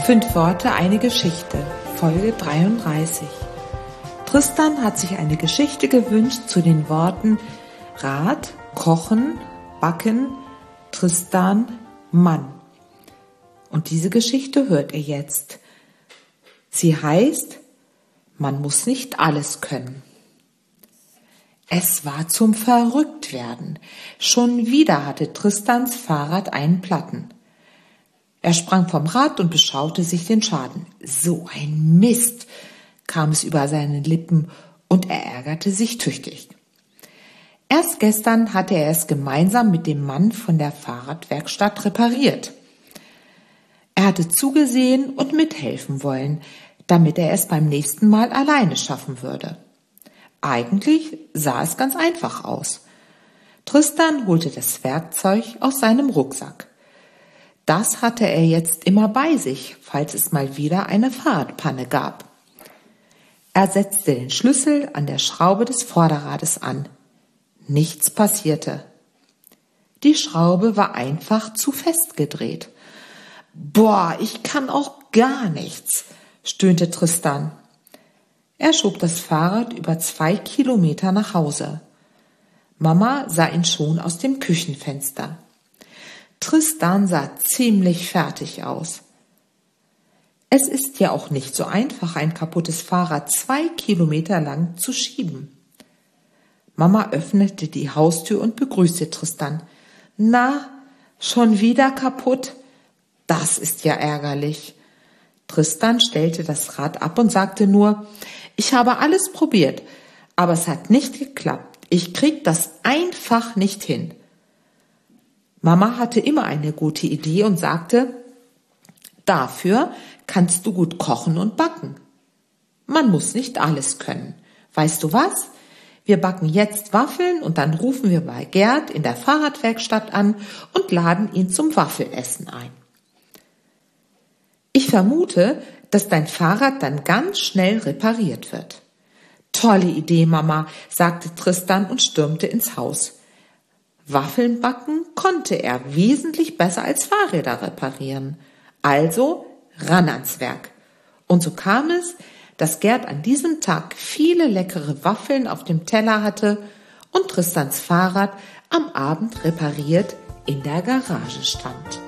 5 Worte, eine Geschichte, Folge 33. Tristan hat sich eine Geschichte gewünscht zu den Worten Rad, Kochen, Backen, Tristan, Mann. Und diese Geschichte hört ihr jetzt. Sie heißt, man muss nicht alles können. Es war zum Verrücktwerden. Schon wieder hatte Tristans Fahrrad einen Platten. Er sprang vom Rad und beschaute sich den Schaden. So ein Mist, kam es über seine Lippen und er ärgerte sich tüchtig. Erst gestern hatte er es gemeinsam mit dem Mann von der Fahrradwerkstatt repariert. Er hatte zugesehen und mithelfen wollen, damit er es beim nächsten Mal alleine schaffen würde. Eigentlich sah es ganz einfach aus. Tristan holte das Werkzeug aus seinem Rucksack. Das hatte er jetzt immer bei sich, falls es mal wieder eine Fahrradpanne gab. Er setzte den Schlüssel an der Schraube des Vorderrades an. Nichts passierte. Die Schraube war einfach zu fest gedreht. »Boah, ich kann auch gar nichts«, stöhnte Tristan. Er schob das Fahrrad über 2 Kilometer nach Hause. Mama sah ihn schon aus dem Küchenfenster. Tristan sah ziemlich fertig aus. Es ist ja auch nicht so einfach, ein kaputtes Fahrrad 2 Kilometer lang zu schieben. Mama öffnete die Haustür und begrüßte Tristan. »Na, schon wieder kaputt? Das ist ja ärgerlich.« Tristan stellte das Rad ab und sagte nur, »Ich habe alles probiert, aber es hat nicht geklappt. Ich krieg das einfach nicht hin.« Mama hatte immer eine gute Idee und sagte, »Dafür kannst du gut kochen und backen. Man muss nicht alles können. Weißt du was? Wir backen jetzt Waffeln und dann rufen wir bei Gerd in der Fahrradwerkstatt an und laden ihn zum Waffelessen ein. Ich vermute, dass dein Fahrrad dann ganz schnell repariert wird.« »Tolle Idee, Mama«, sagte Tristan und stürmte ins Haus. Waffeln backen konnte er wesentlich besser als Fahrräder reparieren. Also ran ans Werk. Und so kam es, dass Gerd an diesem Tag viele leckere Waffeln auf dem Teller hatte und Tristans Fahrrad am Abend repariert in der Garage stand.